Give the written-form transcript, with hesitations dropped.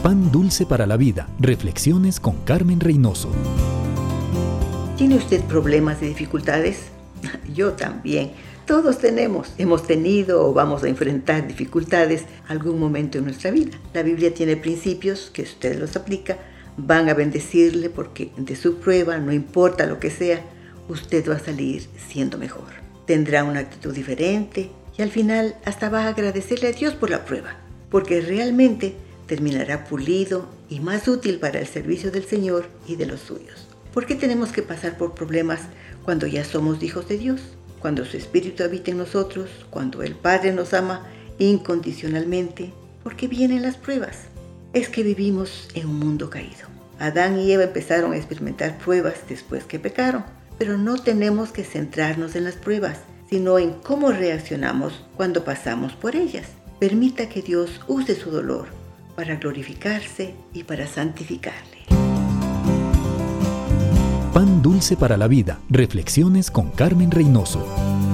Pan dulce para la vida. Reflexiones con Carmen Reynoso. ¿Tiene usted problemas y dificultades? Yo también. Todos hemos tenido o vamos a enfrentar dificultades algún momento en nuestra vida. La Biblia tiene principios que si usted los aplica, van a bendecirle porque de su prueba, no importa lo que sea, usted va a salir siendo mejor. Tendrá una actitud diferente y al final hasta va a agradecerle a Dios por la prueba, porque realmente terminará pulido y más útil para el servicio del Señor y de los suyos. ¿Por qué tenemos que pasar por problemas cuando ya somos hijos de Dios? Cuando su Espíritu habita en nosotros, cuando el Padre nos ama incondicionalmente. ¿Por qué vienen las pruebas? Es que vivimos en un mundo caído. Adán y Eva empezaron a experimentar pruebas después que pecaron, pero no tenemos que centrarnos en las pruebas, sino en cómo reaccionamos cuando pasamos por ellas. Permita que Dios use su dolor para glorificarse y para santificarle. Pan dulce para la vida. Reflexiones con Carmen Reynoso.